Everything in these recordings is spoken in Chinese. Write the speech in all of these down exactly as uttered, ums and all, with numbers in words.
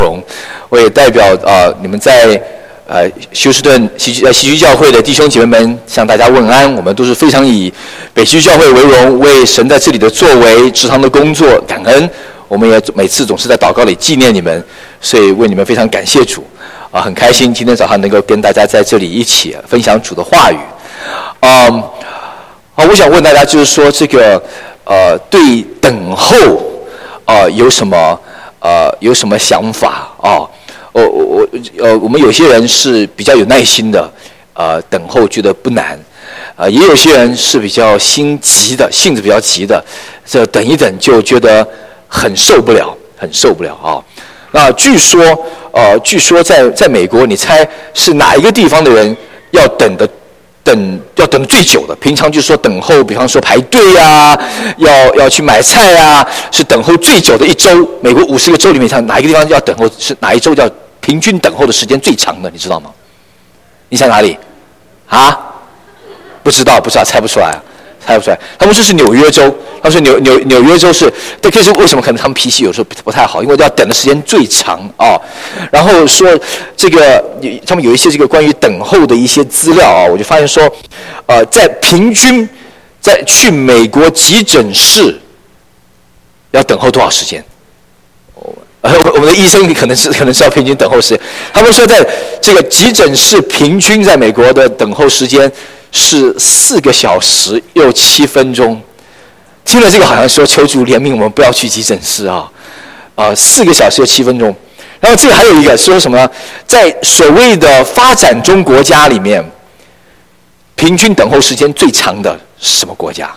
容，我也代表呃你们在呃休斯顿西区呃西区教会的弟兄姐妹们向大家问安。我们都是非常以北西区教会为荣，为神在这里的作为、职堂的工作感恩。我们也每次总是在祷告里纪念你们，所以为你们非常感谢主啊，很开心今天早上能够跟大家在这里一起分享主的话语。嗯，啊，我想问大家，就是说这个呃对等候啊、呃、有什么呃有什么想法啊？我我我呃我们有些人是比较有耐心的，呃等候觉得不难。啊、呃，也有些人是比较心急的，性子比较急的，这等一等就觉得很受不了，很受不了啊。那据说，呃，据说在在美国，你猜是哪一个地方的人要等的等要等最久的？平常就说等候，比方说排队啊，要要去买菜啊，是等候最久的一周。美国五十个州里面，像哪一个地方要等候是哪一州叫平均等候的时间最长的？你知道吗？你想哪里？啊？不知道，不知道，猜不出来，猜不出来。他们说是纽约州，他们说纽纽纽约州是，这可是为什么？可能他们脾气有时候不太好，因为要等的时间最长啊、哦。然后说这个，他们有一些这个关于等候的一些资料啊，我就发现说，呃，在平均在去美国急诊室要等候多少时间？呃，我们的医生可能是可能是要平均等候时间。他们说，在这个急诊室平均在美国的等候时间是四个小时又七分钟。听了这个好像说求主怜悯我们不要去急诊室啊，啊、呃，四个小时又七分钟。然后这个还有一个说什么呢？在所谓的发展中国家里面，平均等候时间最长的是什么国家？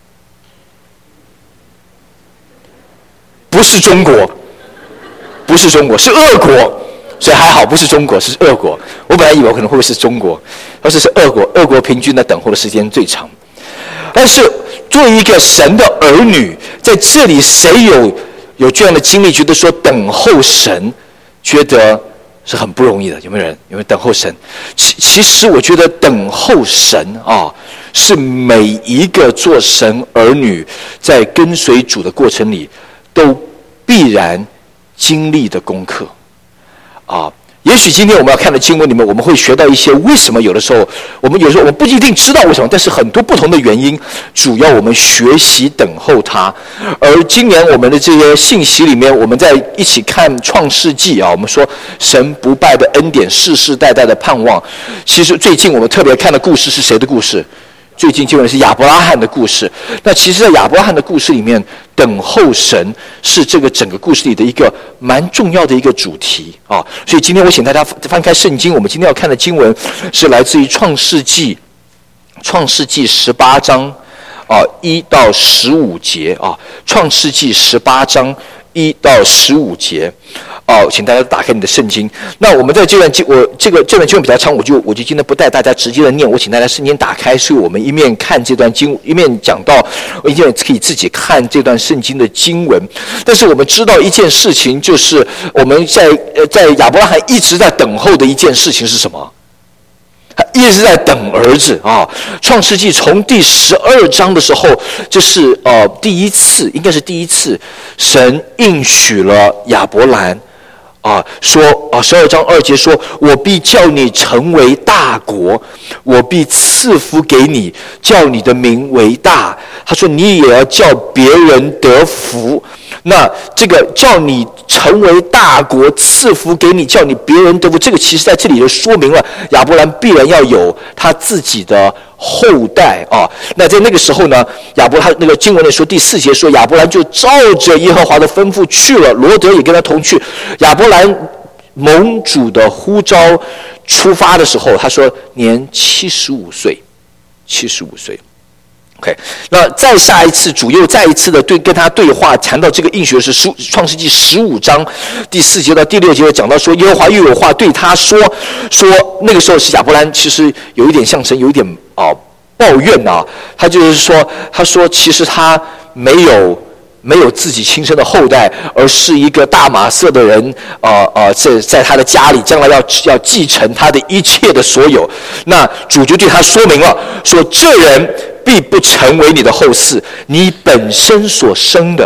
不是中国。不是中国，是俄国，所以还好不是中国，是俄国。我本来以为可能会不会是中国，但是是俄国。俄国平均的等候的时间最长。但是作为一个神的儿女，在这里谁有有这样的经历，觉得说等候神，觉得是很不容易的？有没有人？有没有等候神？其其实我觉得等候神啊，是每一个做神儿女在跟随主的过程里都必然经历的功课啊，也许今天我们要看的经文里面，我们会学到一些为什么有的时候我们有时候我们不一定知道为什么，但是很多不同的原因，主要我们学习等候他。而今年我们的这些信息里面，我们在一起看创世纪啊，我们说神不败的恩典，世世代代的盼望。其实最近我们特别看的故事是谁的故事？最近经文是亚伯拉罕的故事。那其实在亚伯拉罕的故事里面，等候神是这个整个故事里的一个蛮重要的一个主题啊。所以今天我请大家翻开圣经，我们今天要看的经文是来自于创世纪创世纪十八章啊一到十五节啊。创世纪十八章一到十五节。哦，请大家打开你的圣经。那我们在这段经，我这个这段经文比较长，我就我就今天不带大家直接的念，我请大家圣经打开，所以我们一面看这段经，一面讲到，一面可以自己看这段圣经的经文。但是我们知道一件事情，就是我们在呃在亚伯拉罕一直在等候的一件事情是什么？他一直在等儿子啊！创世纪从第十二章的时候，就是呃第一次，应该是第一次，神应许了亚伯兰。啊，说啊，十二章二节说，我必叫你成为大国，我必赐福给你，叫你的名为大。他说，你也要叫别人得福。那这个叫你成为大国，赐福给你，叫你别人得福，这个其实在这里就说明了亚伯兰必然要有他自己的后代啊。那在那个时候呢，亚伯他那个经文里说第四节说，亚伯兰就照着耶和华的吩咐去了，罗德也跟他同去。亚伯兰蒙主的呼召出发的时候，他说年七十五岁，七十五岁。OK， 那再下一次，主又再一次的对跟他对话，谈到这个应许的是创世纪十五章第四节到第六节，讲到说耶和华又有话对他说，说那个时候是亚伯兰，其实有一点像神，有一点啊、呃、抱怨啊，他就是说，他说其实他没有。没有自己亲生的后代，而是一个大马色的人，呃呃，在在他的家里，将来要要继承他的一切的所有。那主就对他说明了，说这人必不成为你的后嗣，你本身所生的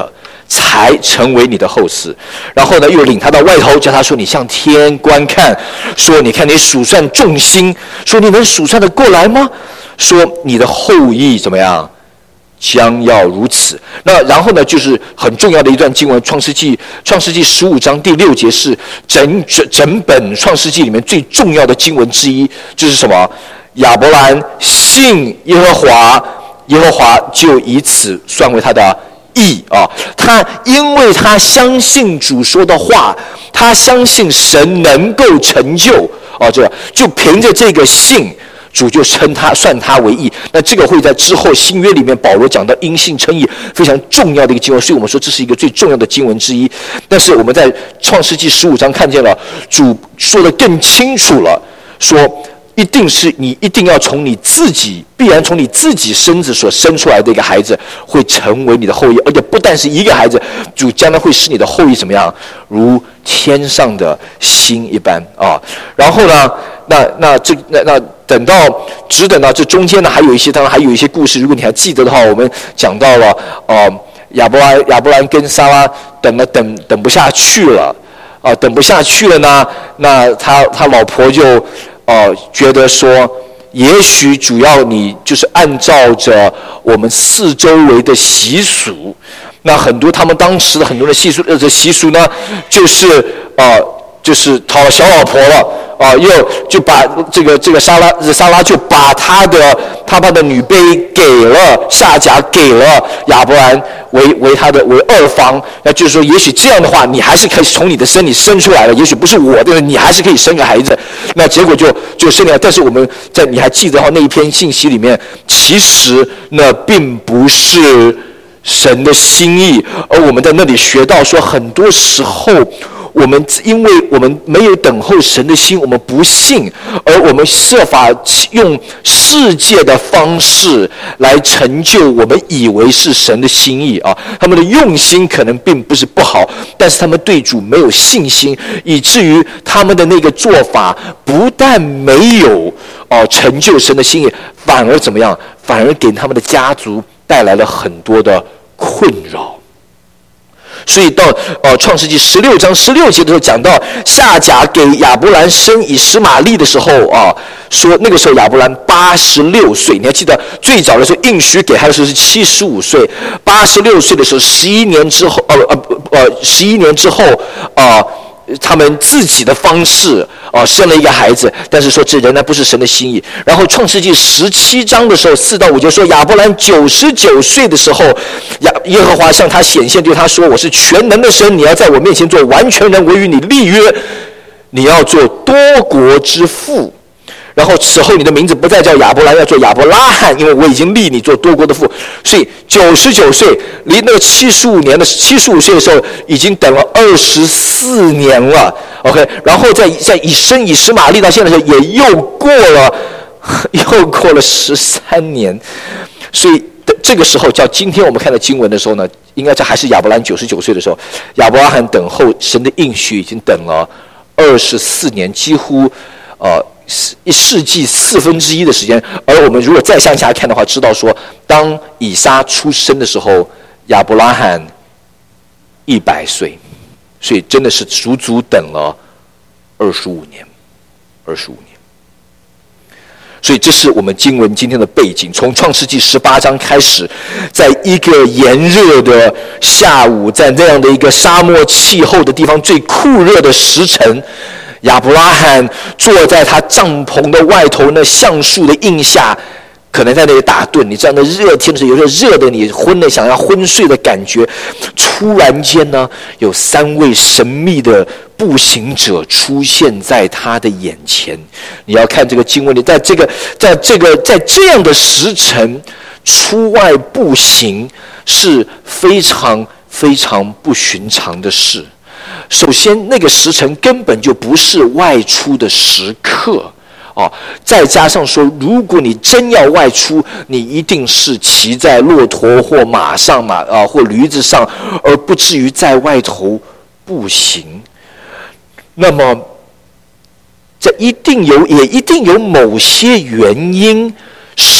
才成为你的后嗣。然后呢，又领他到外头，叫他说：“你向天观看，说你看你数算众星，说你能数算得过来吗？说你的后裔怎么样？将要如此。”那然后呢，就是很重要的一段经文，《创世纪》创世纪十五章第六节是整整整本《创世纪》里面最重要的经文之一，就是什么？亚伯兰信耶和华，耶和华就以此算为他的义啊。他因为他相信主说的话，他相信神能够成就啊，这就凭着这个信。主就称他算他为义，那这个会在之后新约里面保罗讲到因信称义非常重要的一个经文，所以我们说这是一个最重要的经文之一。但是我们在创世纪十五章看见了主说得更清楚了，说一定是你一定要从你自己必然从你自己身子所生出来的一个孩子会成为你的后裔，而且不但是一个孩子，主将来会使你的后裔怎么样，如天上的星一般啊。然后呢，那那这那那等到只等到这中间呢，还有一些当然还有一些故事，如果你还记得的话，我们讲到了呃亚伯兰亚伯兰跟撒拉等了等等不下去了啊、呃，等不下去了呢，那他他老婆就呃觉得说，也许主要你就是按照着我们四周围的习俗，那很多他们当时的很多的习俗呃这习俗呢，就是呃就是讨了小老婆了。啊，又就把这个这个撒拉撒拉就把他的他把的女婢给了夏甲，给了亚伯兰为为他的为二房。那就是说，也许这样的话，你还是可以从你的身体生出来的，也许不是我的，你还是可以生个孩子。那结果就就生了。但是我们在你还记得哈那一篇信息里面，其实那并不是神的心意，而我们在那里学到说，很多时候。我们因为我们没有等候神的心，我们不信，而我们设法用世界的方式来成就我们以为是神的心意啊。他们的用心可能并不是不好，但是他们对主没有信心，以至于他们的那个做法不但没有哦成就神的心意，反而怎么样？反而给他们的家族带来了很多的困扰。所以到呃创世纪十六章十六节的时候，讲到夏甲给亚伯兰生以实玛利的时候啊，说那个时候亚伯兰八十六岁。你还记得最早的时候应许给他的时候是七十五岁，八十六岁的时候，十一年之后，呃呃呃，十一年之后啊。呃他们自己的方式啊、呃，生了一个孩子，但是说这仍然不是神的心意。然后创世纪十七章的时候，四到五节说亚伯兰九十九岁的时候，亚耶和华向他显现，对他说：“我是全能的神，你要在我面前做完全人，我与你立约，你要做多国之父。”然后此后你的名字不再叫亚伯兰，要做亚伯拉罕，因为我已经立你做多国的父。所以九十九岁离那个七十五年的七十五岁的时候，已经等了二十四年了。OK， 然后在在以生以实玛利到现在的时候，也又过了又过了十三年。所以这个时候，叫今天我们看到经文的时候呢，应该这还是亚伯兰九十九岁的时候，亚伯拉罕等候神的应许已经等了二十四年，几乎呃。一世纪四分之一的时间，而我们如果再向下看的话，知道说，当以撒出生的时候，亚伯拉罕一百岁，所以真的是足足等了二十五年，二十五年。所以这是我们经文今天的背景，从创世纪十八章开始，在一个炎热的下午，在那样的一个沙漠气候的地方，最酷热的时辰。亚伯拉罕坐在他帐篷的外头，那橡树的荫下，可能在那里打盹。你知道那热天的时候，有时候热的你昏了，想要昏睡的感觉。突然间呢，有三位神秘的步行者出现在他的眼前。你要看这个经文里，在这个在这个在这样的时辰出外步行是非常非常不寻常的事。首先，那个时辰根本就不是外出的时刻，哦，再加上说，如果你真要外出，你一定是骑在骆驼或马上马啊或驴子上，而不至于在外头步行。那么，这一定有，也一定有某些原因，使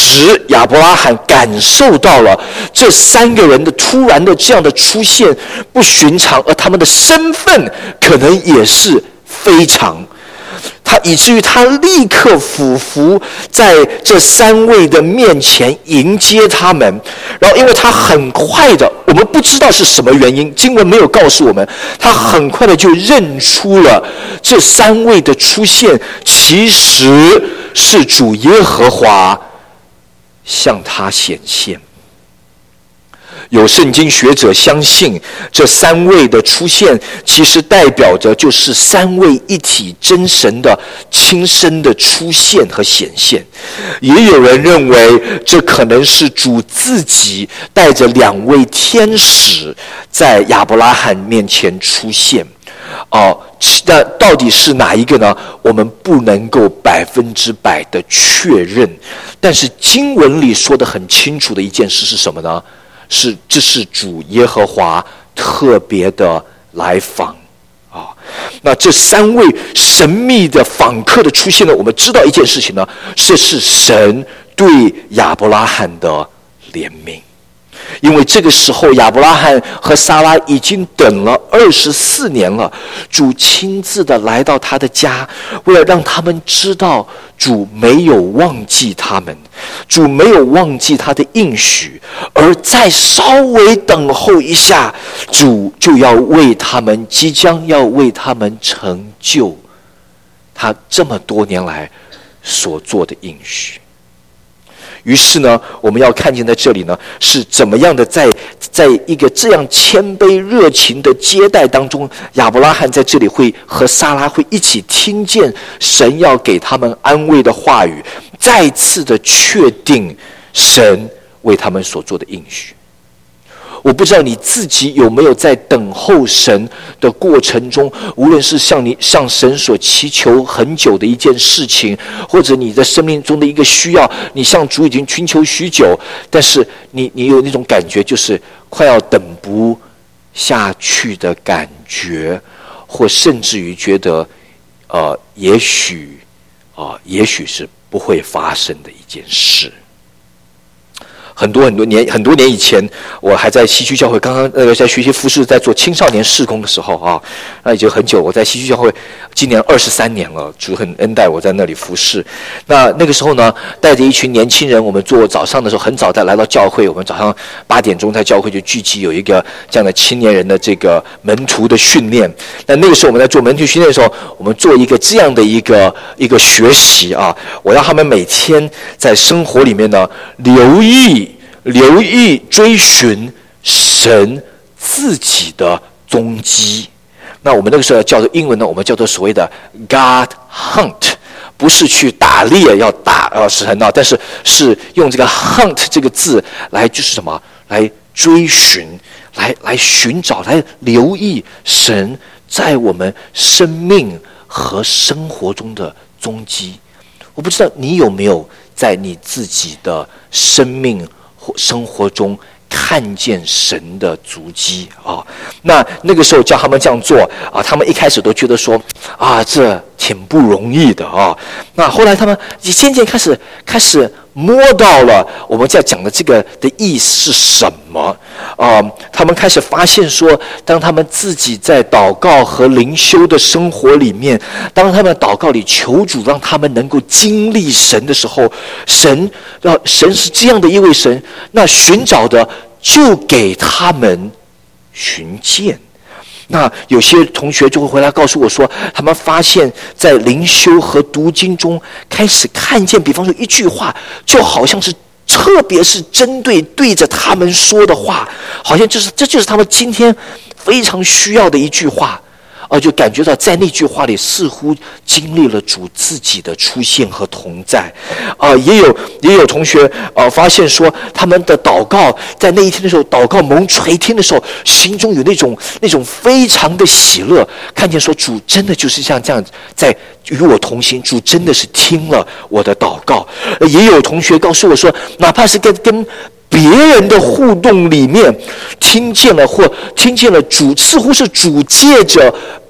实亚伯拉罕感受到了这三个人的突然的这样的出现不寻常，而他们的身份可能也是非常。他以至于他立刻俯伏在这三位的面前迎接他们，然后因为他很快的，我们不知道是什么原因，经文没有告诉我们，他很快的就认出了这三位的出现其实是主耶和华向他显现。有圣经学者相信，这三位的出现其实代表着就是三位一体真神的亲身的出现和显现。也有人认为，这可能是主自己带着两位天使在亚伯拉罕面前出现。哦，那到底是哪一个呢？我们不能够百分之百的确认。但是经文里说的很清楚的一件事是什么呢？是，这是主耶和华特别的来访啊。那这三位神秘的访客的出现呢，我们知道一件事情呢，这是神对亚伯拉罕的怜悯。因为这个时候亚伯拉罕和撒拉已经等了二十四年了，主亲自的来到他的家，为了让他们知道主没有忘记他们，主没有忘记他的应许，而再稍微等候一下，主就要为他们即将要为他们成就他这么多年来所做的应许。于是呢，我们要看见在这里呢，是怎么样的在在一个这样谦卑热情的接待当中，亚伯拉罕在这里会和撒拉会一起听见神要给他们安慰的话语，再次的确定神为他们所做的应许。我不知道你自己有没有在等候神的过程中，无论是向你向神所祈求很久的一件事情，或者你的生命中的一个需要，你向主已经寻求许久，但是你你有那种感觉，就是快要等不下去的感觉，或甚至于觉得，呃，也许啊、呃，也许是不会发生的一件事。很多很多年很多年以前，我还在西区教会，刚刚呃在学习服事，在做青少年事工的时候啊，那已经很久。我在西区教会今年二十三年了，主很恩待我在那里服事。那那个时候呢，带着一群年轻人，我们做早上的时候很早在来到教会，我们早上八点钟在教会就聚集，有一个这样的青年人的这个门徒的训练。那那个时候我们在做门徒训练的时候，我们做一个这样的一个一个学习啊，我让他们每天在生活里面呢留意。留意追寻神自己的踪迹。那我们那个时候叫做英文呢，我们叫做所谓的 God Hunt， 不是去打猎要打呃神啊，但是是用这个 hunt 这个字来就是什么？来追寻，来来寻找，来留意神在我们生命和生活中的踪迹。我不知道你有没有在你自己的生命生活中看见神的足迹啊。那那个时候叫他们这样做啊，他们一开始都觉得说啊，这挺不容易的啊。那后来他们渐渐开始开始摸到了我们在讲的这个的意思是什么啊？他们开始发现说，当他们自己在祷告和灵修的生活里面，当他们祷告里求主让他们能够经历神的时候，神要神是这样的一位神，那寻找的就给他们寻见。那有些同学就会回来告诉我说，他们发现在灵修和读经中开始看见，比方说一句话，就好像是特别是针对对着他们说的话，好像就是这就是他们今天非常需要的一句话。呃，就感觉到在那句话里似乎经历了主自己的出现和同在。啊、呃，也有也有同学呃发现说，他们的祷告在那一天的时候，祷告蒙垂听的时候，心中有那种那种非常的喜乐，看见说主真的就是像这样在与我同行，主真的是听了我的祷告。呃、也有同学告诉我说，哪怕是跟跟别人的互动里面听见了或听见了主，似乎是主借着别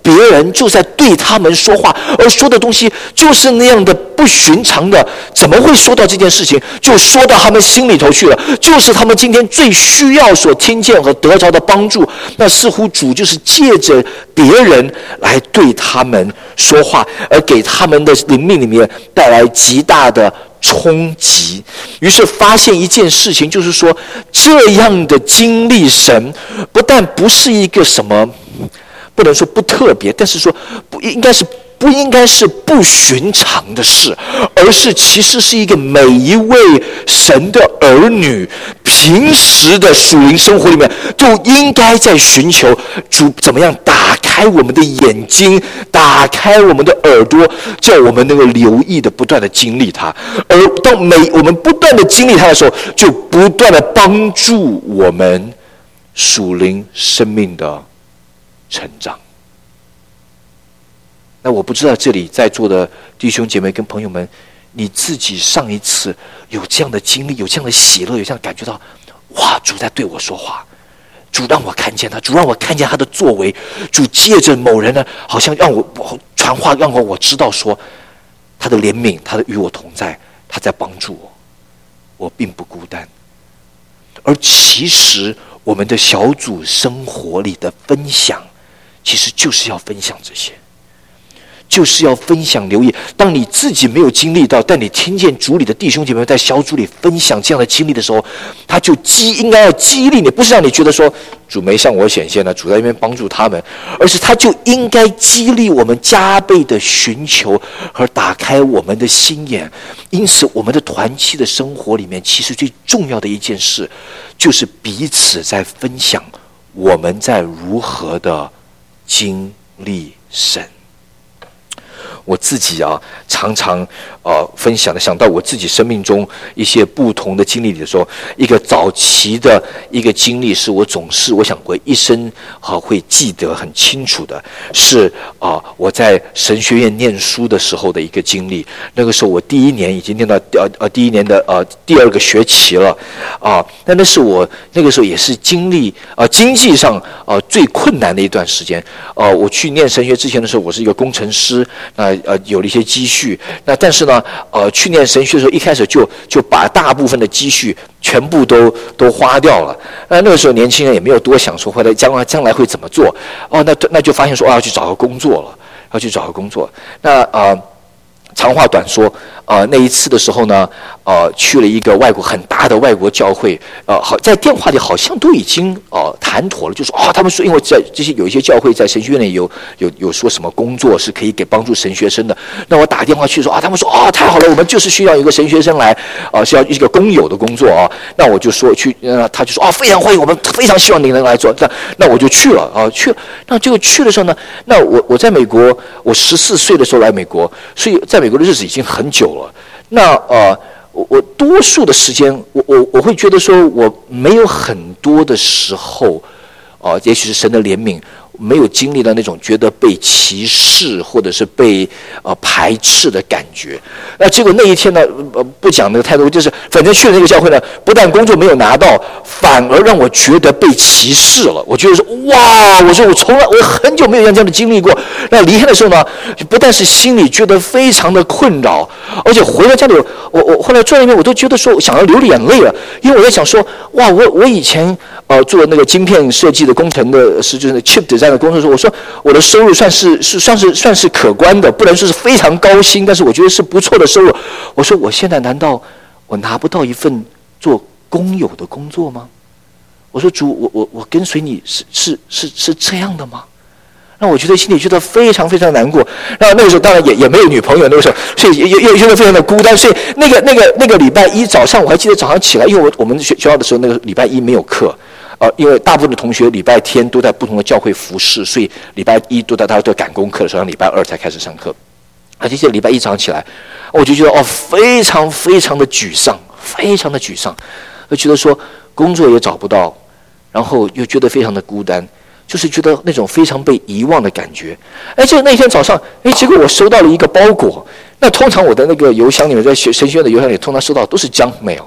别人就在对他们说话，而说的东西就是那样的不寻常的，怎么会说到这件事情，就说到他们心里头去了，就是他们今天最需要所听见和得着的帮助。那似乎主就是借着别人来对他们说话，而给他们的灵命里面带来极大的冲击。于是发现一件事情，就是说这样的经历神不但不是一个什么，不能说不特别，但是说不应该是不应该是不寻常的事，而是其实是一个每一位神的儿女平时的属灵生活里面都应该在寻求主怎么样打开我们的眼睛，打开我们的耳朵，叫我们能够留意的不断的经历它。而当每我们不断的经历它的时候，就不断的帮助我们属灵生命的成长。那我不知道这里在座的弟兄姐妹跟朋友们，你自己上一次有这样的经历，有这样的喜乐，有这样感觉到，哇，主在对我说话，主让我看见他，主让我看见他的作为，主借着某人呢，好像让我传话，让我我知道说他的怜悯，他的与我同在，他在帮助我，我并不孤单。而其实我们的小组生活里的分享，其实就是要分享这些，就是要分享留意。当你自己没有经历到，但你听见主里的弟兄姐妹在小组里分享这样的经历的时候，他就激应该要激励你，不是让你觉得说主没向我显现了，主在那边帮助他们，而是他就应该激励我们加倍的寻求和打开我们的心眼。因此我们的团契的生活里面，其实最重要的一件事就是彼此在分享我们在如何的经历神。我自己啊，常常呃分享的，想到我自己生命中一些不同的经历里的时候，一个早期的一个经历，是我总是我想我一生啊会记得很清楚的，是啊、呃、我在神学院念书的时候的一个经历。那个时候我第一年已经念到呃呃第一年的呃第二个学期了啊，那、呃、那是我那个时候也是经历呃经济上呃最困难的一段时间。呃，我去念神学之前的时候，我是一个工程师，那呃有了一些积蓄，那但是呢，呃去念神学的时候，一开始就就把大部分的积蓄全部都都花掉了。那那个时候年轻人也没有多想说，后来将来将来会怎么做？哦，那那就发现说，哦，要去找个工作了，要去找个工作。那呃，长话短说，呃，那一次的时候呢，呃，去了一个外国很大的外国教会，呃，好在电话里好像都已经呃谈妥了，就说哦，他们说因为在这些有一些教会在神学院里有有有说什么工作是可以给帮助神学生的。那我打电话去说啊，他们说哦，太好了，我们就是需要一个神学生来，啊、呃，是要一个工友的工作啊。那我就说去，呃，他就说哦，非常欢迎，我们非常希望你能来做。那那我就去了啊，去了。那结果去的时候呢，那我我在美国，我十四岁的时候来美国，所以在美国的日子已经很久了。那呃，我我多数的时间，我我我会觉得说，我没有很多的时候，啊、呃，也许是神的怜悯，没有经历到那种觉得被歧视或者是被呃排斥的感觉。那结果那一天呢，呃，不讲那个太多，就是反正去了那个教会呢，不但工作没有拿到，反而让我觉得被歧视了。我觉得说，哇，我说我从来我很久没有这样的经历过。那离开的时候呢，不但是心里觉得非常的困扰，而且回到家里，我我后来坐在那边，我都觉得说想要流眼泪了，因为我在想说，哇，我我以前呃做那个晶片设计的工程的是就是 chip design 的工作的时候，我说我的收入算是是算是算是可观的，不能说是非常高薪，但是我觉得是不错的收入。我说我现在难道我拿不到一份做工友的工作吗？我说主，我我我跟随你是是是是这样的吗？那我觉得心里觉得非常非常难过。那那个时候当然也也没有女朋友，那个时候所以也也觉得非常的孤单。所以那个那个那个礼拜一早上，我还记得早上起来，因为我我们学学校的时候那个礼拜一没有课。呃，因为大部分的同学礼拜天都在不同的教会服侍，所以礼拜一都在大家都赶功课的时候，礼拜二才开始上课。而且这礼拜一早上起来，我就觉得哦，非常非常的沮丧，非常的沮丧，就觉得说工作也找不到，然后又觉得非常的孤单，就是觉得那种非常被遗忘的感觉。哎，就那天早上，哎，结果我收到了一个包裹。那通常我的那个邮箱里面，在神学院的邮箱里，通常收到都是junk mail。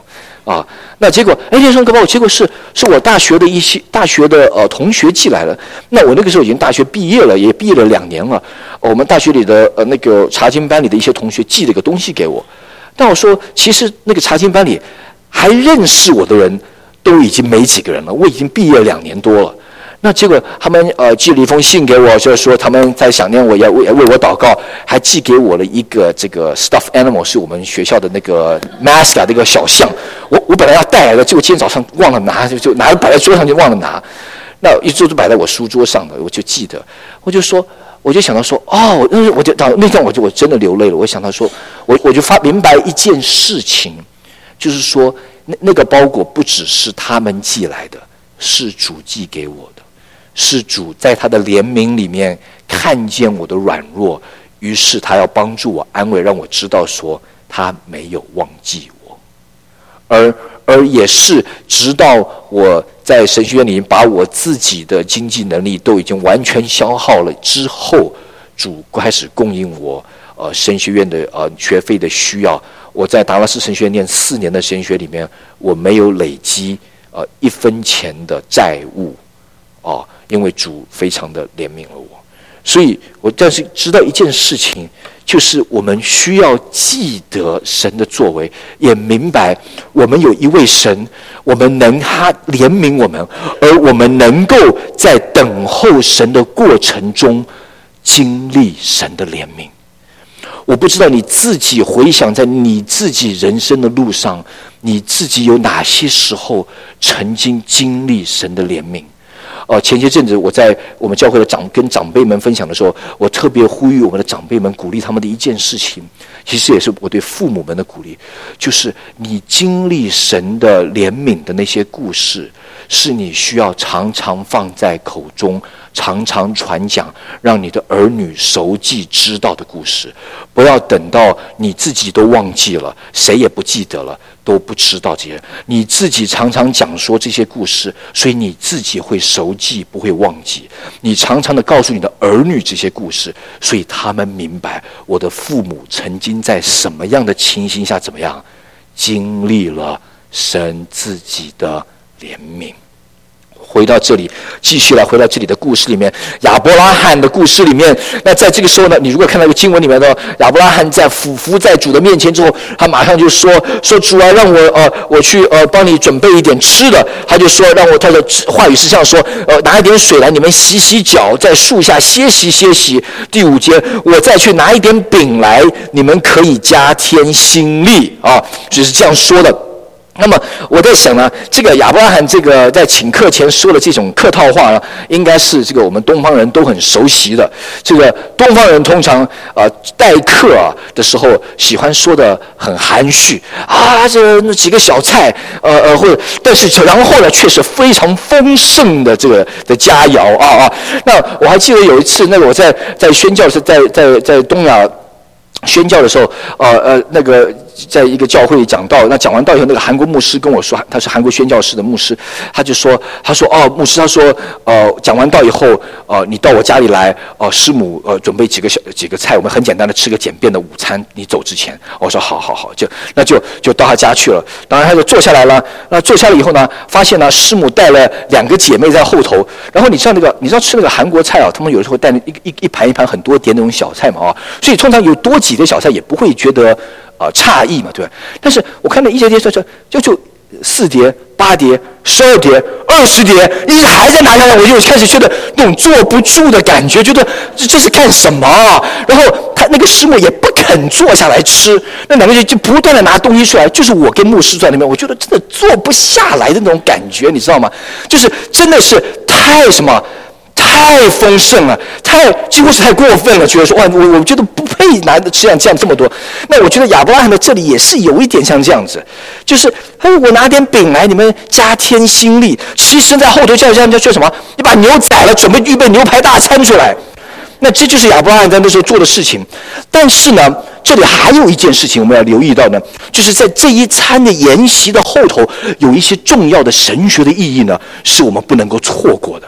啊，那结果，哎，那时候搞不好，结果是是我大学的一些大学的呃同学寄来了。那我那个时候已经大学毕业了，也毕业了两年了。我们大学里的呃那个查经班里的一些同学寄了一个东西给我。但我说，其实那个查经班里还认识我的人都已经没几个人了，我已经毕业两年多了。那结果他们呃寄了一封信给我，就是说他们在想念我，要为为我祷告，还寄给我了一个这个 stuffed animal， 是我们学校的那个 mascot 那个小象。我我本来要带来的，结果今天早上忘了拿，就就拿摆在桌上就忘了拿。那一直都摆在我书桌上的，我就记得，我就说，我就想到说，哦，那我就那天我就我真的流泪了。我想到说，我我就发明白一件事情，就是说那那个包裹不只是他们寄来的，是主寄给我的。是主在他的怜悯里面看见我的软弱，于是他要帮助我安慰，让我知道说他没有忘记我。而而也是直到我在神学院里把我自己的经济能力都已经完全消耗了之后，主开始供应我呃神学院的呃学费的需要。我在达拉斯神学院念四年的神学里面，我没有累积呃一分钱的债务哦。因为主非常的怜悯了我，所以我但是知道一件事情，就是我们需要记得神的作为，也明白我们有一位神，我们能他怜悯我们，而我们能够在等候神的过程中经历神的怜悯。我不知道你自己回想在你自己人生的路上，你自己有哪些时候曾经经历神的怜悯。呃，前些阵子我在我们教会的长跟长辈们分享的时候，我特别呼吁我们的长辈们，鼓励他们的一件事情，其实也是我对父母们的鼓励，就是你经历神的怜悯的那些故事，是你需要常常放在口中，常常传讲，让你的儿女熟记知道的故事。不要等到你自己都忘记了，谁也不记得了，都不知道这些。你自己常常讲说这些故事，所以你自己会熟记，不会忘记。你常常的告诉你的儿女这些故事，所以他们明白我的父母曾经在什么样的情形下怎么样经历了神自己的怜悯。回到这里，继续来回到这里的故事里面，亚伯拉罕的故事里面。那在这个时候呢，你如果看到一个经文里面的亚伯拉罕在俯伏在主的面前之后，他马上就说说主啊，让我呃我去呃帮你准备一点吃的。他就说让我他的话语是这样说，呃拿一点水来，你们洗洗脚，在树下歇息歇息。第五节，我再去拿一点饼来，你们可以加添心力啊，就是这样说的。那么我在想呢，这个亚伯拉罕这个在请客前说的这种客套话呢，应该是这个我们东方人都很熟悉的。这个东方人通常呃待客啊的时候喜欢说的很含蓄啊，这那几个小菜，呃呃或者，但是然后呢却是非常丰盛的这个的佳肴啊啊。那我还记得有一次，那个我在在宣教是在在在东亚宣教的时候，呃呃那个。在一个教会讲道，那讲完道以后，那个韩国牧师跟我说，他是韩国宣教士的牧师，他就说，他说哦，牧师，他说，呃，讲完道以后，呃，你到我家里来，呃，师母呃准备几个小几个菜，我们很简单的吃个简便的午餐，你走之前，我说好好好，就那就就到他家去了。当然他就坐下来了，那坐下了以后呢，发现呢师母带了两个姐妹在后头，然后你知道那个你知道吃那个韩国菜啊，他们有时候带一一一盘一盘很多碟那种小菜嘛啊，所以通常有多几碟小菜也不会觉得。呃，诧异嘛，对吧？但是我看到一节碟，就就就四碟、八碟、十二碟、二十碟，一直还在拿下来，我就开始觉得那种坐不住的感觉，觉得这这是干什么啊？然后他那个师母也不肯坐下来吃，那两个人就不断的拿东西出来，就是我跟牧师在那边，我觉得真的坐不下来的那种感觉，你知道吗？就是真的是太什么。太丰盛了，太几乎是太过分了，觉得说哇，我我觉得不配拿的吃上这样这么多。那我觉得亚伯拉罕的这里也是有一点像这样子，就是他说我拿点饼来，你们加添心力。其实在后头叫叫叫叫什么？你把牛宰了，准备预备牛排大餐出来。那这就是亚伯拉罕在那时候做的事情。但是呢，这里还有一件事情我们要留意到呢，就是在这一餐的筵席的后头，有一些重要的神学的意义呢，是我们不能够错过的。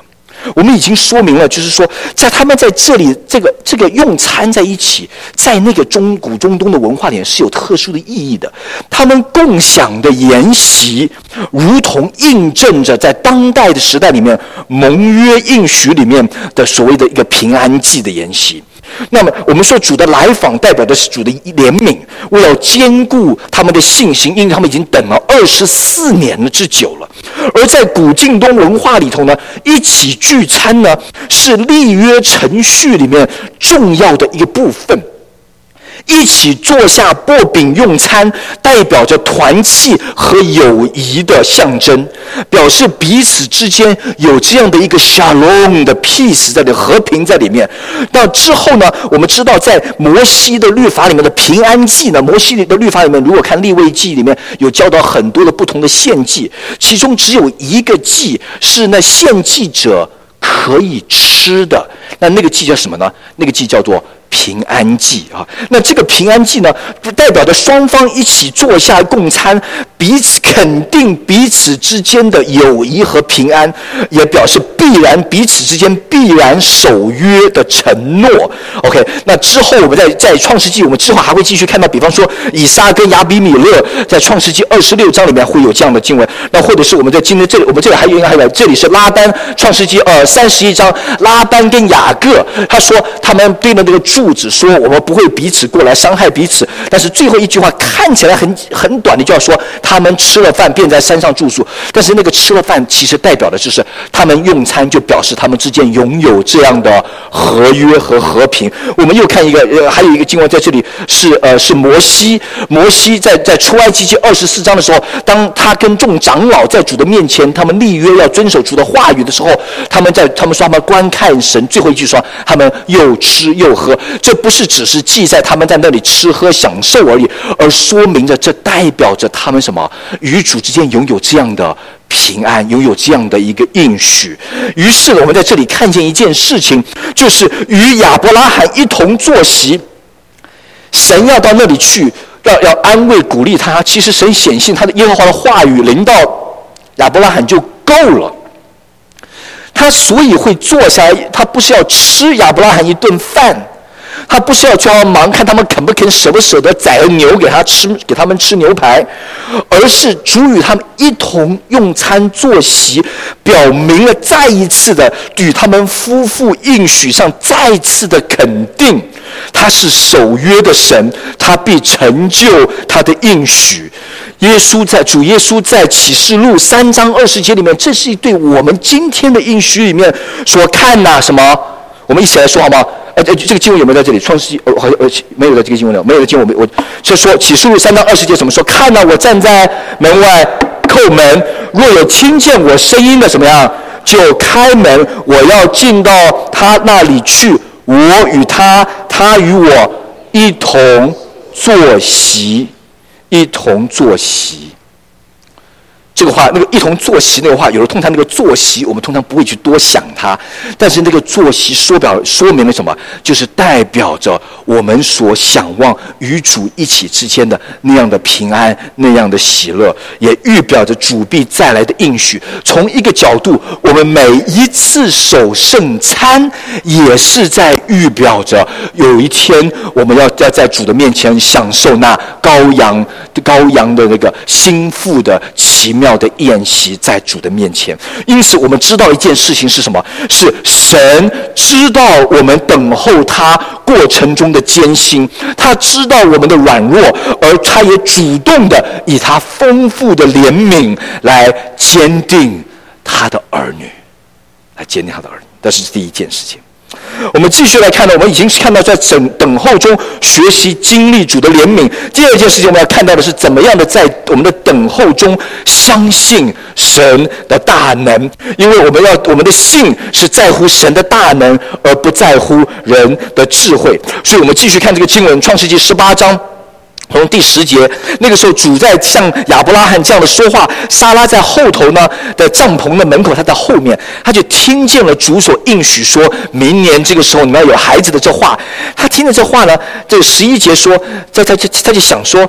我们已经说明了，就是说，在他们在这里这个这个用餐在一起，在那个中古中东的文化里面是有特殊的意义的。他们共享的筵席，如同印证着在当代的时代里面盟约应许里面的所谓的一个平安祭的筵席。那么我们说主的来访代表的是主的怜悯，为了兼顾他们的信心，因为他们已经等了二十四年了之久了。而在古近东文化里头呢，一起聚餐呢是立约程序里面重要的一个部分。一起坐下擘饼用餐，代表着团契和友谊的象征，表示彼此之间有这样的一个 shalom 的 peace 在里，和平在里面。那之后呢，我们知道在摩西的律法里面的平安祭呢，摩西的律法里面，如果看利未记里面有教导很多的不同的献祭，其中只有一个祭是那献祭者可以吃的，那那个祭叫什么呢？那个祭叫做平安祭啊。那这个平安祭呢，代表着双方一起坐下共餐，彼此肯定彼此之间的友谊和平安，也表示必然彼此之间必然守约的承诺。OK， 那之后我们在在创世纪，我们之后还会继续看到，比方说以撒跟亚比米勒在创世纪二十六章里面会有这样的经文。那或者是我们在今天这里，我们这里还有一个还有，这里是拉班，创世纪呃三十一章，拉班跟雅各，他说他们对那个柱子说，我们不会彼此过来伤害彼此。但是最后一句话看起来很很短的，就要说他们吃了饭便在山上住宿。但是那个吃了饭其实代表的就是他们用餐，就表示他们之间拥有这样的合约和和平。我们又看一个呃，还有一个经文在这里是呃是摩西，摩西在在出埃及记二十四章的时候，当他跟众长老在主的面前，他们立约要遵守主的话语的时候，他们在他们说他们观看神，最后一句说他们又吃又喝。这不是只是记在他们在那里吃喝享受而已，而说明着这代表着他们什么？与主之间拥有这样的平安，拥有这样的一个应许。于是我们在这里看见一件事情，就是与亚伯拉罕一同坐席，神要到那里去，要要安慰鼓励他。其实神显现他的耶和华的话语临到亚伯拉罕就够了。他所以会坐下来，他不是要吃亚伯拉罕一顿饭，他不是要叫他忙看他们肯不肯舍不舍得宰了牛给他吃，给他们吃牛排，而是主与他们一同用餐坐席，表明了再一次的与他们夫妇应许上再次的肯定，他是守约的神，他必成就他的应许。耶稣在主耶稣在启示录三章二十节里面，这是对我们今天的应许里面说，看呐、啊、什么？我们一起来说好吗？呃，这个经文有没有在这里？创世纪呃好像呃没有在这个经文里，没有的经文我我就说启示录三章二十节怎么说？看呐、啊，我站在门外叩门，若有听见我声音的怎么样，就开门，我要进到他那里去，我与他，他与我一同坐席。一同坐席，这个话，那个一同坐席那个话，有时候通常那个坐席，我们通常不会去多想它，但是那个坐席说表说明了什么？就是代表着我们所想望与主一起之间的那样的平安，那样的喜乐，也预表着主必再来的应许。从一个角度，我们每一次守圣餐，也是在预表着有一天我们要要在主的面前享受那羔羊羔羊的那个心腹的奇妙的宴席，在主的面前。因此我们知道一件事情是什么？是神知道我们等候他过程中的艰辛，他知道我们的软弱，而他也主动的以他丰富的怜悯来坚定他的儿女，来坚定他的儿女。这是第一件事情。我们继续来看到，我们已经看到在等等候中学习经历主的怜悯。第二件事情我们要看到的是怎么样的在我们的等候中相信神的大能，因为我们要我们的信是在乎神的大能，而不在乎人的智慧。所以我们继续看这个经文，创世纪十八章从第十节，那个时候主在向亚伯拉罕这样的说话，撒拉在后头呢的帐篷的门口，他在后面，他就听见了主所应许说明年这个时候你们要有孩子的这话。他听了这话呢，这十一节说，在他他他就想说，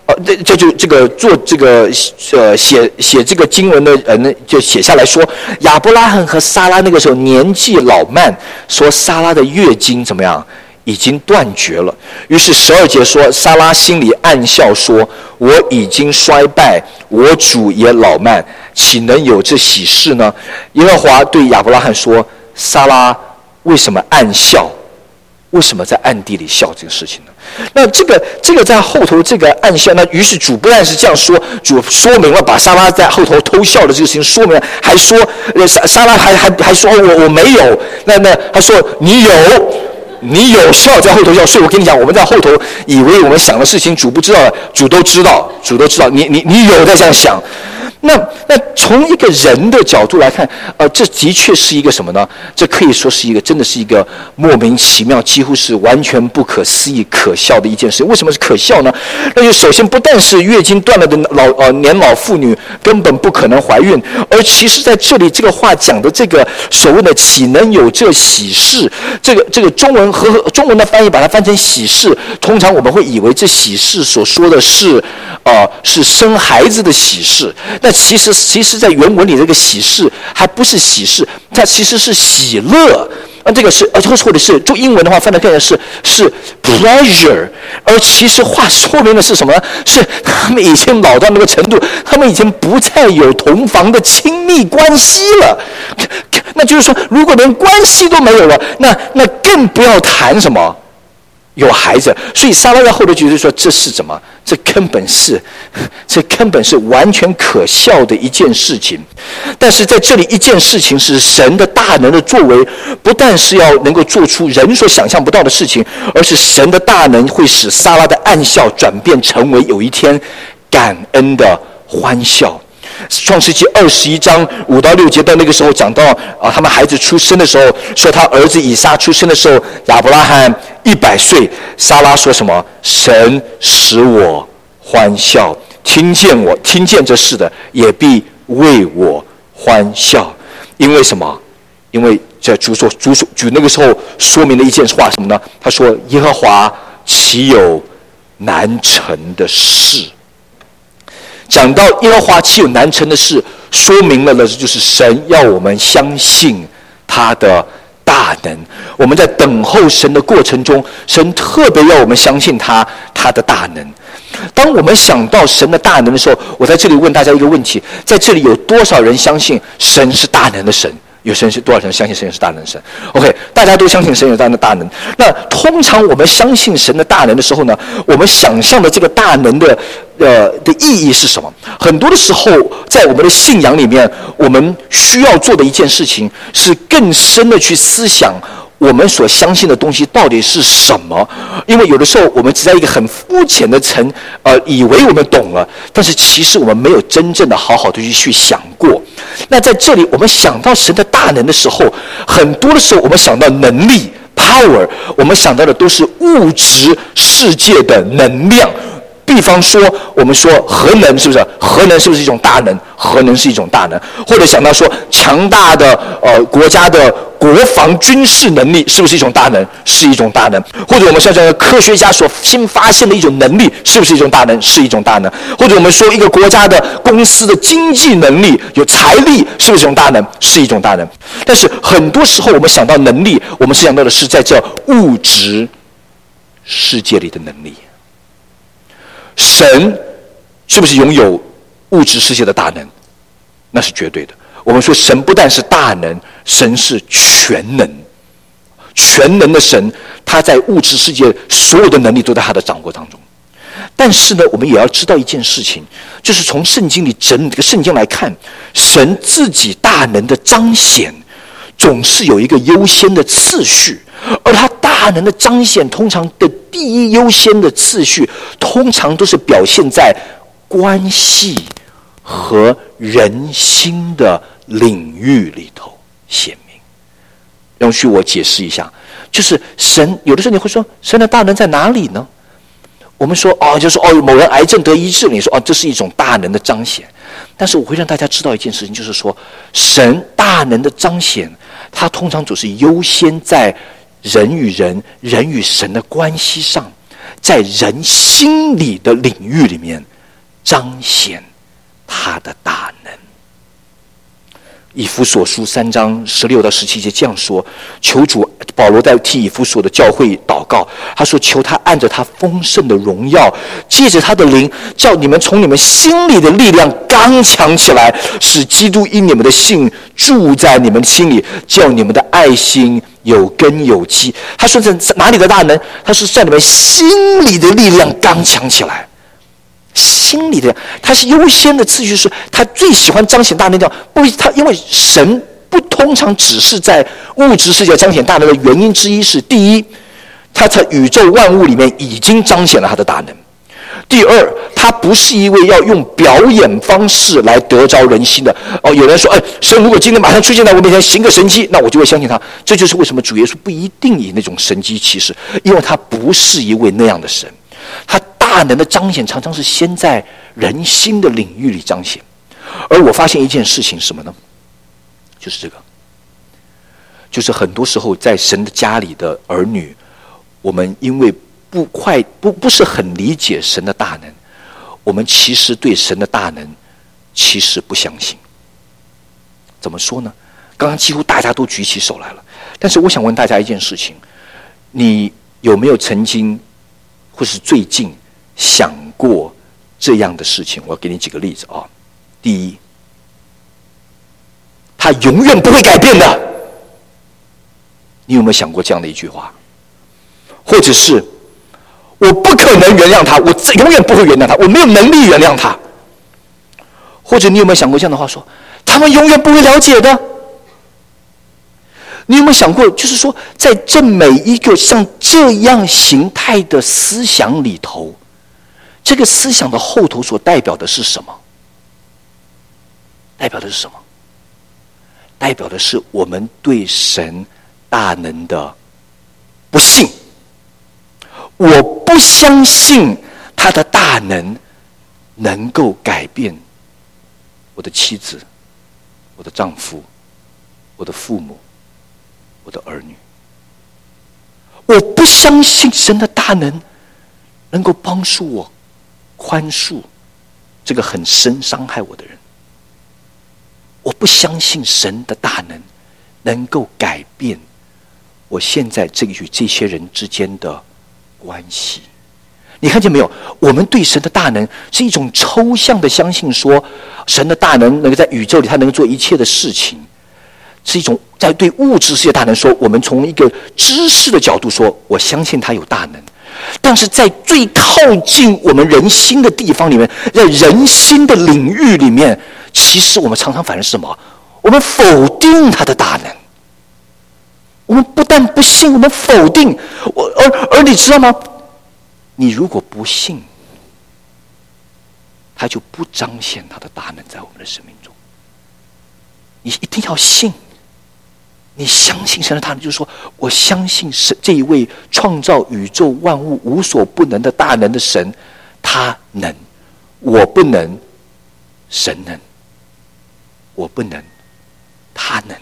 呃，这这就这个做这个呃写写这个经文的人就写下来说，亚伯拉罕和撒拉那个时候年纪老迈，说撒拉的月经怎么样？已经断绝了。于是十二节说，撒拉心里暗笑说，我已经衰败，我主也老迈，岂能有这喜事呢？耶和华对亚伯拉罕说，撒拉为什么暗笑？为什么在暗地里笑这个事情呢？那这个这个在后头这个暗笑，那于是主不但是这样说，主说明了把撒拉在后头偷笑的这个事情说明了，还说呃撒撒拉还还还说我我没有，那那他说你有。你有笑在后头笑，所以我跟你讲，我们在后头以为我们想的事情主不知道，主都知道，主都知道。你你你有在这样想，那那从一个人的角度来看，呃，这的确是一个什么呢？这可以说是一个，真的是一个莫名其妙，几乎是完全不可思议、可笑的一件事。为什么是可笑呢？那就首先不但是月经断了的老呃年老妇女根本不可能怀孕，而其实在这里这个话讲的这个所谓的岂能有这喜事？这个这个中文和中文的翻译把它翻成喜事，通常我们会以为这喜事所说的是呃是生孩子的喜事。那其实，其实，在原文里，这个喜事还不是喜事，它其实是喜乐。啊，这个是，而或者是中英文的话，翻译成是是 pleasure。而其实话说明的是什么呢？是他们已经老到那个程度，他们已经不再有同房的亲密关系了。那就是说，如果连关系都没有了，那那更不要谈什么有孩子。所以撒拉在后头觉得说，这是什么？这根本是，这根本是完全可笑的一件事情。但是在这里，一件事情是神的大能的作为，不但是要能够做出人所想象不到的事情，而是神的大能会使撒拉的暗笑转变成为有一天感恩的欢笑。创世纪二十一章五到六节，到那个时候讲到啊，他们孩子出生的时候，说他儿子以撒出生的时候，亚伯拉罕一百岁，撒拉说什么？神使我欢笑，听见我听见这事的，也必为我欢笑。因为什么？因为这主所主所主那个时候说明了一件话什么呢？他说：耶和华岂有难成的事？讲到耶和华岂有难成的事，说明了的就是神要我们相信他的大能。我们在等候神的过程中，神特别要我们相信他他的大能。当我们想到神的大能的时候，我在这里问大家一个问题：在这里有多少人相信神是大能的神？有神是多少人相信神是大能的神 ？OK， 大家都相信神有大能的大能。那通常我们相信神的大能的时候呢，我们想象的这个大能的呃的意义是什么？很多的时候，在我们的信仰里面，我们需要做的一件事情是更深的去思想我们所相信的东西到底是什么。因为有的时候我们只在一个很肤浅的层，呃，以为我们懂了，但是其实我们没有真正的好好的去去想过。那在这里，我们想到神的大能的时候，很多的时候我们想到能力 power， 我们想到的都是物质世界的能量。比方说，我们说核能是不是？核能是不是一种大能？核能是一种大能。或者想到说强大的呃国家的国防军事能力是不是一种大能？是一种大能。或者我们像这个科学家所新发现的一种能力，是不是一种大能？是一种大能。或者我们说一个国家的公司的经济能力、有财力，是不是一种大能？是一种大能。但是很多时候我们想到能力，我们是想到的是在这物质世界里的能力。神是不是拥有物质世界的大能？那是绝对的。我们说神不但是大能，神是全能。全能的神，他在物质世界所有的能力都在他的掌握当中。但是呢，我们也要知道一件事情，就是从圣经里整个圣经来看，神自己大能的彰显总是有一个优先的次序，而他大能的彰显通常的第一优先的次序，通常都是表现在关系和人心的领域里头显明。容许我解释一下，就是神有的时候你会说，神的大能在哪里呢？我们说哦，就是哦，某人癌症得医治了，你说哦，这是一种大能的彰显。但是我会让大家知道一件事情，就是说，神大能的彰显，它通常总是优先在人与人、人与神的关系上。 在人心里的领域里面彰显他的大能。以弗所书三章十六到十七节这样说，求主，保罗在替以弗所的教会祷告，他说求他按着他丰盛的荣耀，借着他的灵，叫你们从你们心里的力量刚强起来，使基督因你们的信住在你们心里，叫你们的爱心有根有基。他说在哪里的大能？他说在你们心里的力量刚强起来。心里的，他是优先的次序，是他最喜欢彰显大能的。不，他因为神不通常只是在物质世界彰显大能的原因之一是：第一，他在宇宙万物里面已经彰显了他的大能；第二，他不是一位要用表演方式来得着人心的。哦，有人说，哎，神如果今天马上出现在我面前行个神迹，那我就会相信他。这就是为什么主耶稣不一定以那种神迹奇事，因为他不是一位那样的神。他大能的彰显常常是先在人心的领域里彰显。而我发现一件事情，什么呢？就是这个，就是很多时候在神的家里的儿女，我们因为不快不不是很理解神的大能，我们其实对神的大能其实不相信。怎么说呢？刚刚几乎大家都举起手来了，但是我想问大家一件事情：你有没有曾经或是最近想过这样的事情？我给你几个例子啊。第一，他永远不会改变的。你有没有想过这样的一句话？或者是我不可能原谅他，我永远不会原谅他，我没有能力原谅他。或者你有没有想过这样的话，说他们永远不会了解的？你有没有想过，就是说在这每一个像这样形态的思想里头，这个思想的后头所代表的是什么？代表的是什么？代表的是我们对神大能的不信。我不相信他的大能能够改变我的妻子、我的丈夫、我的父母、我的儿女。我不相信神的大能能够帮助我宽恕这个很深伤害我的人。我不相信神的大能能够改变我现在这个与这些人之间的关系。你看见没有？我们对神的大能是一种抽象的相信，说神的大能能够在宇宙里，他能够做一切的事情，是一种在对物质世界大能说，我们从一个知识的角度说，我相信他有大能。但是在最靠近我们人心的地方里面，在人心的领域里面，其实我们常常反而是什么？我们否定他的大能。我们不但不信，我们否定。我而而你知道吗？你如果不信，他就不彰显他的大能在我们的生命中。你一定要信，你相信神的大能，就是说，我相信神这一位创造宇宙万物无所不能的大能的神，他能，我不能，神能，我不能，他能。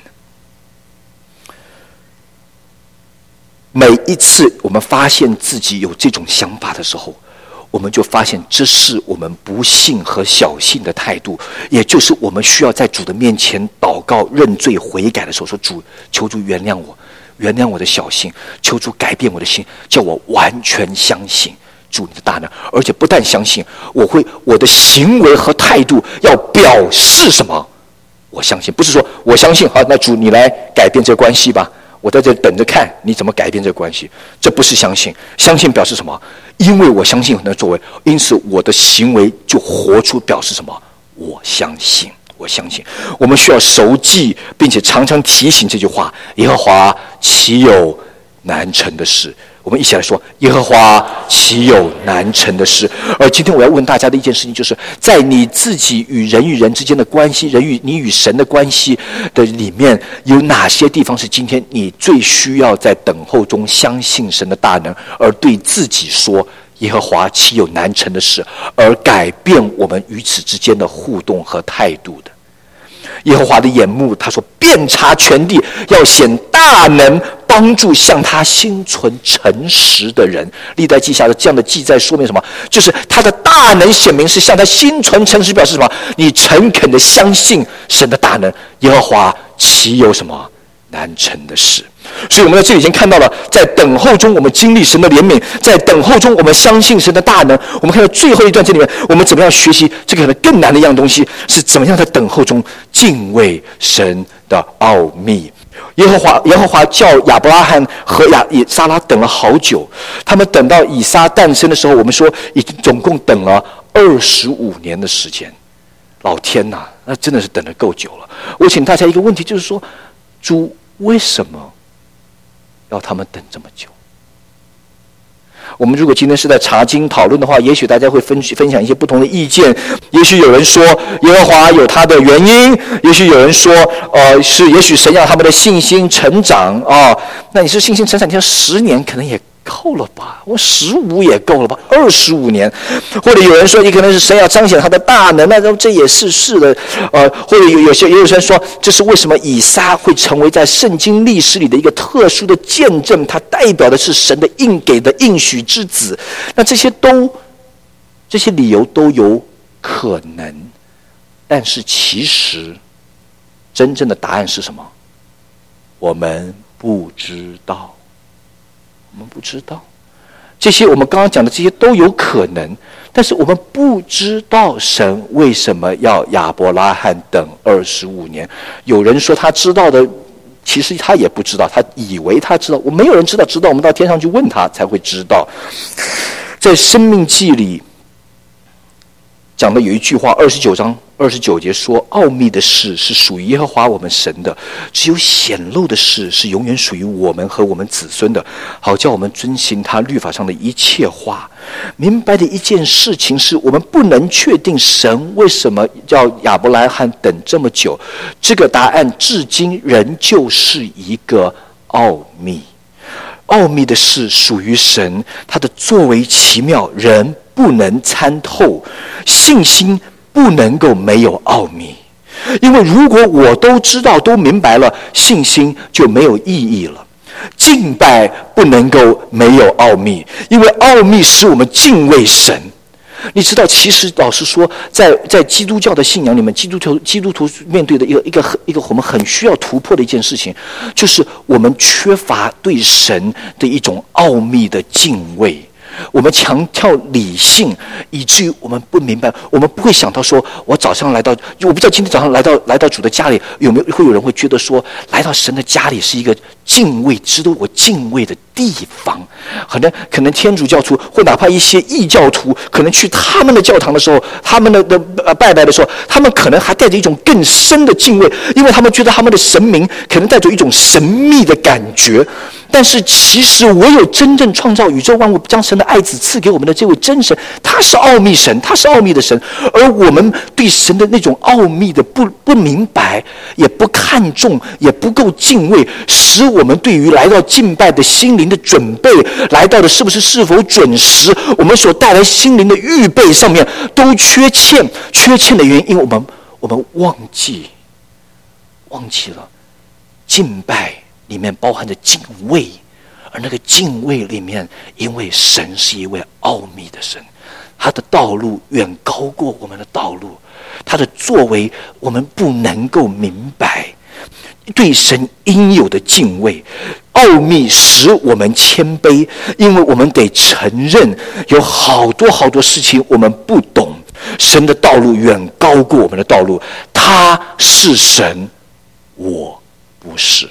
每一次我们发现自己有这种想法的时候，我们就发现这是我们不信和小信的态度，也就是我们需要在主的面前祷告认罪悔改的时候，说主，求主原谅我，原谅我的小信，求主改变我的心，叫我完全相信主你的大能，而且不但相信，我会我的行为和态度要表示什么？我相信，不是说我相信，好，那主你来改变这个关系吧，我在这等着看你怎么改变这个关系。这不是相信，相信表示什么？因为我相信那作为，因此我的行为就活出表示什么？我相信，我相信。我们需要熟记，并且常常提醒这句话：耶和华岂有难成的事？我们一起来说：耶和华岂有难成的事？而今天我要问大家的一件事情，就是在你自己与人与人之间的关系，人与你与神的关系的里面，有哪些地方是今天你最需要在等候中相信神的大能，而对自己说耶和华岂有难成的事，而改变我们与此之间的互动和态度的？ 耶和华的眼目，他说遍察全地，要显大能，帮助向他心存诚实的人。历代记下的这样的记载说明什么？就是他的大能显明是向他心存诚实，表示什么？你诚恳的相信神的大能，耶和华岂有什么难成的事？所以我们在这里已经看到了，在等候中我们经历神的怜悯，在等候中我们相信神的大能。我们看到最后一段这里面，我们怎么样学习这个可能更难的一样东西，是怎么样在等候中敬畏神的奥秘。耶和华耶和华叫亚伯拉罕和亚以撒拉等了好久，他们等到以撒诞生的时候，我们说已经总共等了二十五年的时间。老天哪，那真的是等得够久了。我请大家一个问题，就是说，主为什么要他们等这么久？我们如果今天是在查经讨论的话，也许大家会分分享一些不同的意见。也许有人说耶和华有他的原因，也许有人说呃是也许神要他们的信心成长啊、哦。那你是信心成长，你说十年可能也够了吧？我十五也够了吧？二十五年，或者有人说，也可能是神要彰显他的大能，那这也是是的。呃，或者有有些也有人说，这是为什么以撒会成为在圣经历史里的一个特殊的见证？它代表的是神的应给的应许之子。那这些都，这些理由都有可能，但是其实真正的答案是什么？我们不知道。我们不知道，这些我们刚刚讲的这些都有可能，但是我们不知道神为什么要亚伯拉罕等二十五年。有人说他知道的，其实他也不知道，他以为他知道。我没有人知道，直到我们到天上去问他才会知道。在申命记里讲的有一句话，二十九章二十九节说，奥秘的事是属于耶和华我们神的，只有显露的事是永远属于我们和我们子孙的，好叫我们遵行他律法上的一切话。明白的一件事情是，我们不能确定神为什么叫亚伯拉罕等这么久，这个答案至今仍旧是一个奥秘。奥秘的事属于神，他的作为奇妙，人不能参透，信心不能够没有奥秘。因为如果我都知道都明白了，信心就没有意义了。敬拜不能够没有奥秘，因为奥秘使我们敬畏神。你知道，其实老实说，在在基督教的信仰里面，基督徒基督徒面对的一个一个一个我们很需要突破的一件事情，就是我们缺乏对神的一种奥秘的敬畏。我们强调理性，以至于我们不明白，我们不会想到说，我早上来到，我不知道今天早上来到来到主的家里，有没有会有人会觉得说，来到神的家里是一个敬畏，值得我敬畏的地方。可能可能天主教徒或哪怕一些异教徒，可能去他们的教堂的时候，他们的的呃拜拜的时候，他们可能还带着一种更深的敬畏，因为他们觉得他们的神明可能带着一种神秘的感觉。但是其实唯有真正创造宇宙万物，将神的爱子赐给我们的这位真神，他是奥秘神，他是奥秘的神。而我们对神的那种奥秘的不不明白，也不看重，也不够敬畏，使我们对于来到敬拜的心灵的准备，来到的是不是是否准时，我们所带来心灵的预备上面都缺欠。缺欠的原因，我们我们忘记忘记了敬拜里面包含着敬畏，而那个敬畏里面，因为神是一位奥秘的神，他的道路远高过我们的道路，他的作为我们不能够明白。对神应有的敬畏，奥秘使我们谦卑，因为我们得承认有好多好多事情我们不懂，神的道路远高过我们的道路，他是神，我不是。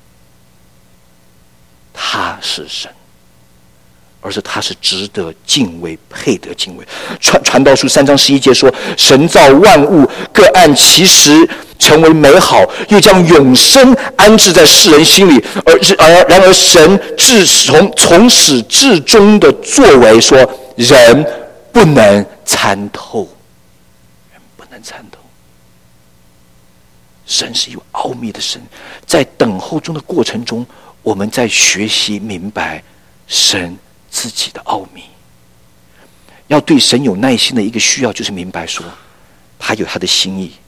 他是神，而是他是值得敬畏，配得敬畏。传传道书三章十一节说，神造万物各按其时成为美好，又将永生安置在世人心里。而而然而神至从从始至终的作为说，人不能参透，人不能参透。神是一位奥秘的神，在等候中的过程中，我们在学习明白神自己的奥秘。要对神有耐心的一个需要，就是明白说他有他的心意，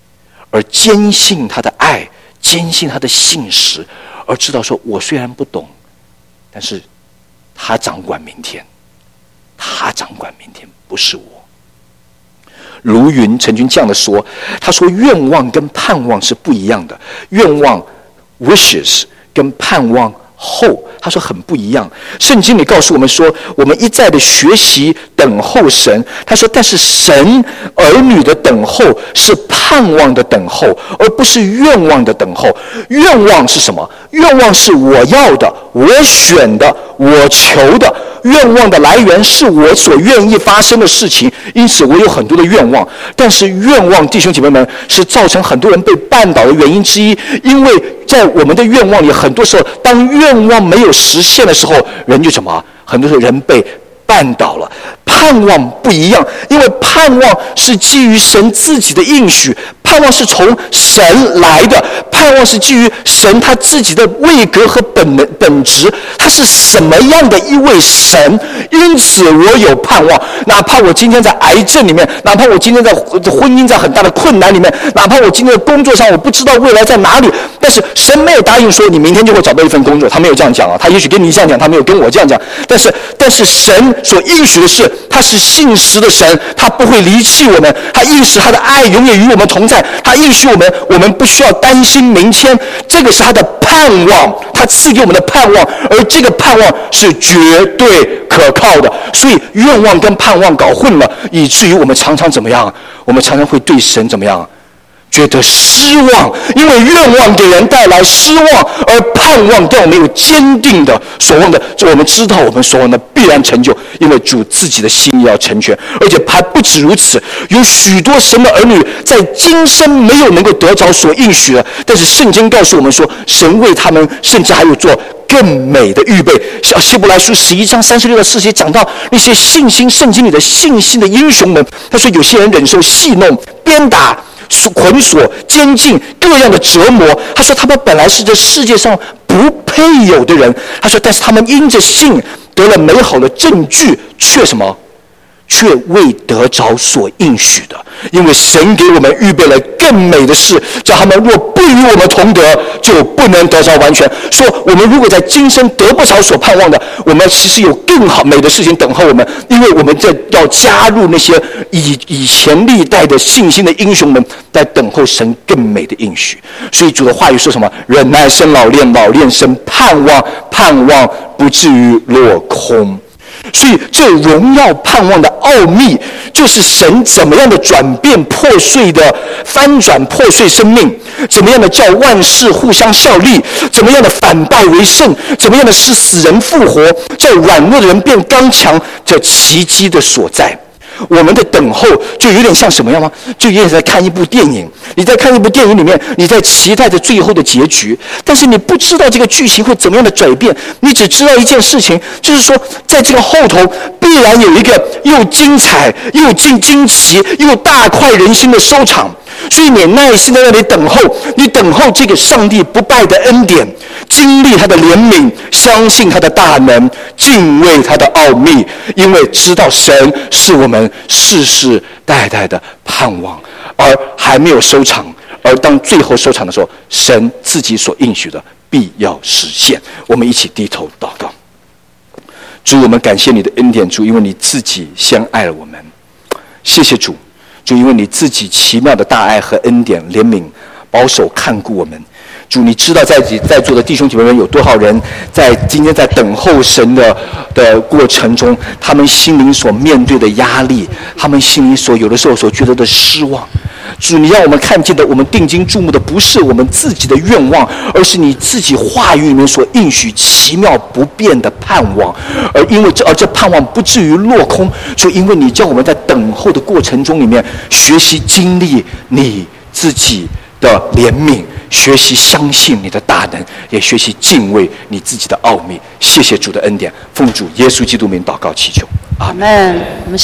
而坚信他的爱，坚信他的信实，而知道说，我虽然不懂，但是他掌管明天，他掌管明天，不是我。卢云曾经这样的说，他说愿望跟盼望是不一样的，愿望 wishes 跟盼望后，他说很不一样。圣经里告诉我们说，我们一再的学习等候神。他说，但是神儿女的等候是盼望的等候，而不是愿望的等候。愿望是什么？愿望是我要的，我选的，我求的。愿望的来源是我所愿意发生的事情，因此我有很多的愿望。但是愿望，弟兄姐妹们，是造成很多人被绊倒的原因之一。因为在我们的愿望里，很多时候当愿望没有实现的时候，人就什么？很多时候人被绊倒了。盼望不一样，因为盼望是基于神自己的应许，盼望是从神来的，盼望是基于神他自己的位格和本本质，他是什么样的一位神，因此我有盼望。哪怕我今天在癌症里面，哪怕我今天在婚姻在很大的困难里面，哪怕我今天的工作上我不知道未来在哪里，但是神没有答应说你明天就会找到一份工作，他没有这样讲啊，他也许跟你这样讲，他没有跟我这样讲，但是但是神所应许的是，他是信实的神，他不会离弃我们，他应许他的爱永远与我们同在，他应许我们，我们不需要担心明天，这个是他的盼望，他赐给我们的盼望，而这个盼望是绝对可靠的。所以愿望跟盼望搞混了，以至于我们常常怎么样？我们常常会对神怎么样？觉得失望，因为愿望给人带来失望，而盼望让我们有坚定的所望的，就我们知道我们所望的必然成就，因为主自己的心意要成全。而且还不止如此，有许多神的儿女在今生没有能够得着所应许的，但是圣经告诉我们说，神为他们甚至还有做更美的预备。希伯来书十一章三十六到四十节讲到那些信心，圣经里的信心的英雄们，他说有些人忍受戏弄、鞭打、捆锁、监禁、各样的折磨。他说他们本来是这世界上不配有的人，他说但是他们因着信得了美好的证据，却什么？却未得着所应许的。因为神给我们预备了更美的事，叫他们若不与我们同得，就不能得着完全。说我们如果在今生得不着所盼望的，我们其实有更好美的事情等候我们，因为我们在要加入那些以以前历代的信心的英雄们，在等候神更美的应许。所以主的话语说什么？忍耐生老练，老练生盼望，盼望不至于落空。所以这荣耀盼望的奥秘，就是神怎么样的转变破碎的翻转破碎生命，怎么样的叫万事互相效力，怎么样的反败为胜，怎么样的使死人复活，叫软弱的人变刚强，这奇迹的所在。我们的等候就有点像什么样吗？就有点在看一部电影，你在看一部电影里面，你在期待着最后的结局，但是你不知道这个剧情会怎么样的转变，你只知道一件事情，就是说在这个后头必然有一个又精彩又惊惊奇又大快人心的收场。所以你耐心在那里等候，你等候这个上帝不败的恩典，经历他的怜悯，相信他的大能，敬畏他的奥秘，因为知道神是我们世世代代的盼望，而还没有收场，而当最后收场的时候，神自己所应许的必要实现。我们一起低头祷告。主，我们感谢你的恩典，主，因为你自己先爱了我们。谢谢主，主，因为你自己奇妙的大爱和恩典、怜悯、保守看顾我们。主，你知道在在座的弟兄姐妹们有多少人在今天在等候神的的过程中，他们心灵所面对的压力，他们心里所有的时候所觉得的失望。主，你让我们看见的，我们定睛注目的不是我们自己的愿望，而是你自己话语里面所应许奇妙不变的盼望。而因为这而这盼望不至于落空，就因为你叫我们在等候的过程中里面学习经历你自己的怜悯，学习相信你的大能，也学习敬畏你自己的奥秘。谢谢主的恩典，奉主耶稣基督名祷告祈求，阿们。 我们